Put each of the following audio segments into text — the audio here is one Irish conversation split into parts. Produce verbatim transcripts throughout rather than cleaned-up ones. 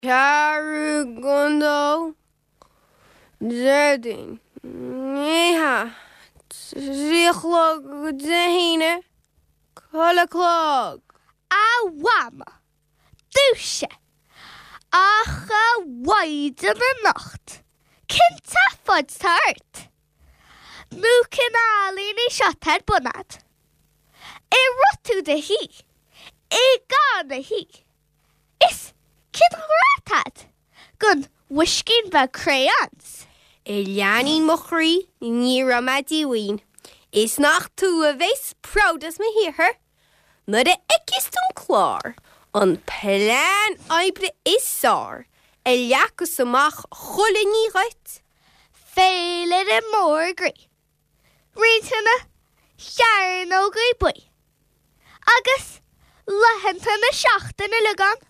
Cearú gundó Zerdin Níha Tríchlog Dehine Colaclog Awam Dúise Acha waid yn y nocht Cynta ffod tart Mwcyn alun i siatad bwnad E rotw dy hi E gan y hi Is cyn ratad Gun wishgyn fel crayons Elianin mochri Ní ramadi ween Is nach tú a ves proud as me hear her Nid e ekistun klár An plan aibre is sár Eliacus amach cholle ní rait Féile y môr gri Rintana Siarn o gri bwy Agus Lehentana siachtan y lygan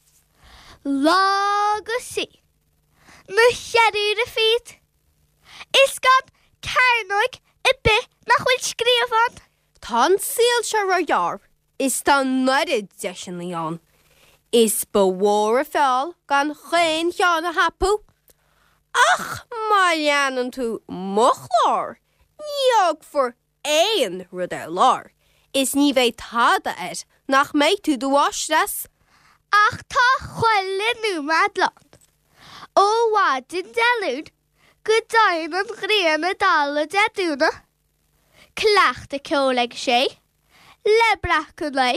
Lagus si Na siarad y ffyd Is gan Carnoig y by na chwyl sgrifan Tan seal se roiar Is tan nurid desin leon Is bewar a fel gan chen Jan a hapu Ach maianan tú mochlár Níog for ein rud er lár Is ní ve tada et nach mei tú du wasras Ach tá chwyl nhw madlon O wadyn delwyd Gydain yn grian y dal y dedwna Clacht y coleg sé Lebrach yn lei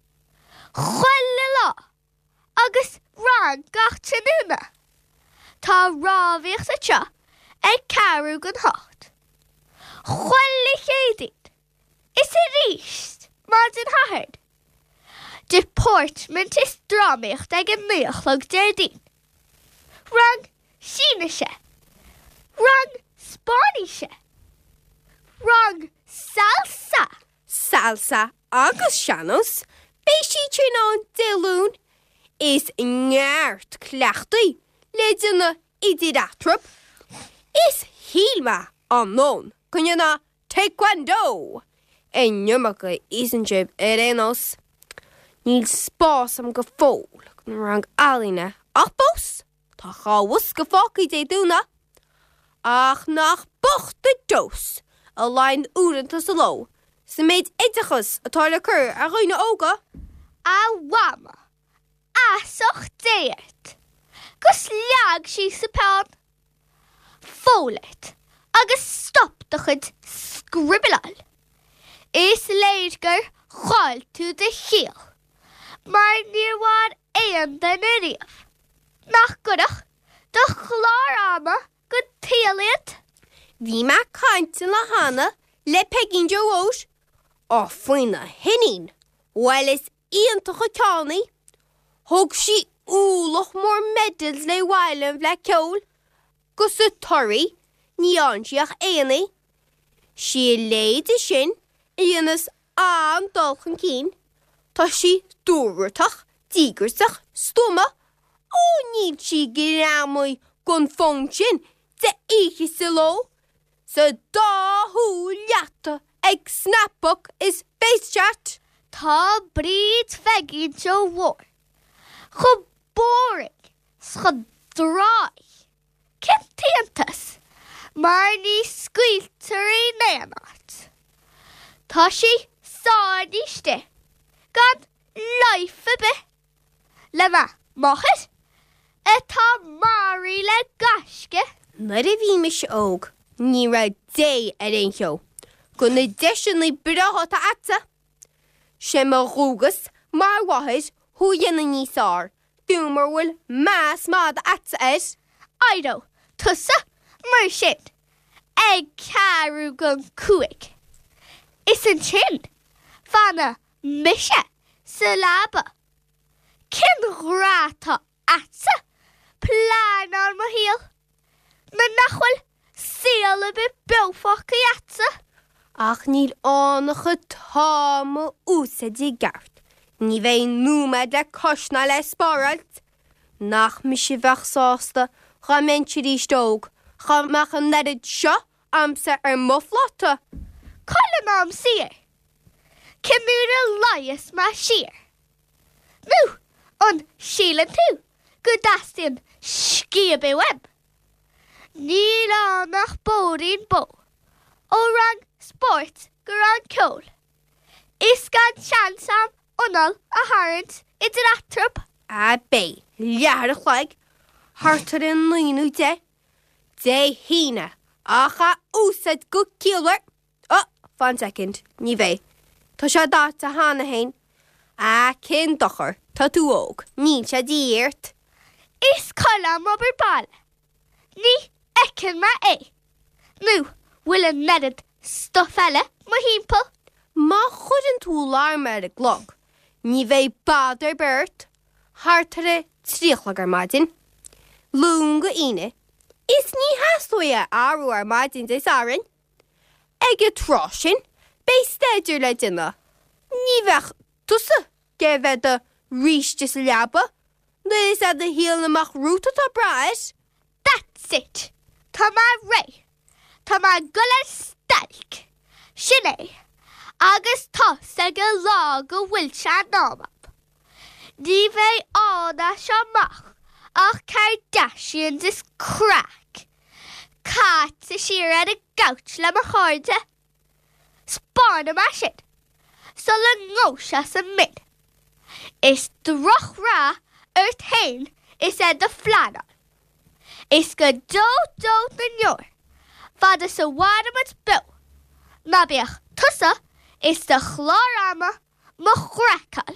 Chwyl y lo Agus rhan gach tynwna Tá rafiach y tia E carw gyn hot Chwyl y cheidid Is y rist Madyn hahyd Deportment is dramiach Ag y meichlog derdyn Rhan sinise Rhan Spanische Rhan salsa Salsa agus Shanos Beishi trinon delún Is ngart clachty Ledina ididatrop Is hilma unknown Kunyana taekwondo En yumaka isn't jib erenos Níl spás am go fól Rang alina Achbos Tá chawas go fáci dé dúna Ach nach bocht de dos A lein úranta sa lo Sa méid idachas atá le cur a roine óga A wama Asoch deart Gus leag si sa pan Fólet Agus stop de chud scribbelal Is leidgar chal tú de chiel Maar níorwad éan den y riaf Nach gudach De chlár ama Good tealiad Bhí me caintin le hana Le pegin jo ós Ó foina hinnin Well is íontacha cánaí Thug si úlach mór medals le bhailen bhle ceol Gus sa torí Ní ansiach éanaí Si léide sin Íonas an dulchan cín Tá si dúrtach dígursach stoma Ó níl si gramoi gon function De ichi sa lo Sa dáhú leata Ag snapbook is face chat Tá bríd fegin jo war Chub boring Schud drai Cyn tiantas Maar ní squilter i nenat Tá si sádiste Gan life a bit Le ma mochit E tá mari le gaske Nid a bhí me se óg Ní ra dé ar ein cheo Gon na deisian le brahata ata Se ma rúgus mar wahid Hú dhéana níosár Dúmar bhfuil más mád ata is Aido, tusa, mar sin Ag carú gon cuig Is an chin Fana misha Salaba Cyn rata ata Plan ar ma hil Na nachwil Seal a bit bilfach i ata Ach níl ánacha táma úsa di gart Ní bheith númad le cosna le spáralt Nach mi si bheach sásta Cha mentir í stóg Cha mechan nerid seo amsa ar moflata Colin am sir Cymwyr y laias ma sir Mw, on Sheelan too Gydastyn sgib yw em. Níl annach bórin bó. O ran sport gyran cwl. Is gan sians am onnol a harant idir atrwb. A be, liar y chlag. Hartar yn lwynw de. De hina. Acha wsad gwg cilwyr. O, fan second, ni fe. Ta siad dat a hana hain. A cyn dochor, ta tu og. Ni siad iert. Is colam ober bal. Ni ecyn ma e. Nu, wyl yn medyd stoffele ma himpel. Ma chud yn tŵlar mer y glog. Ni fe badr bert. Hartar y trichlag ar madin. Lunga ine. Is ni hasloia arw ar madin de sarin. Ege troshin. Be stedr le dina. Ni fech tussa. Gefe de rish dis liaba. Lys a de heel na mach root at a brais. That's it. Ta ma rei. Ta ma guller stalk. Shine. Agus ta sega laga wilcha nabab. Di fe oda siamach. Ach Kardashians is crack. Cat is sheer at a gouch le ma chorde. Spawn am ashit. So le ngosh as a min. Is droch ra urt hain is ed the flannel. Is go do do the nor. Vada sa wadamat bill. Nabiach tussa is the chlorama ma chrakal.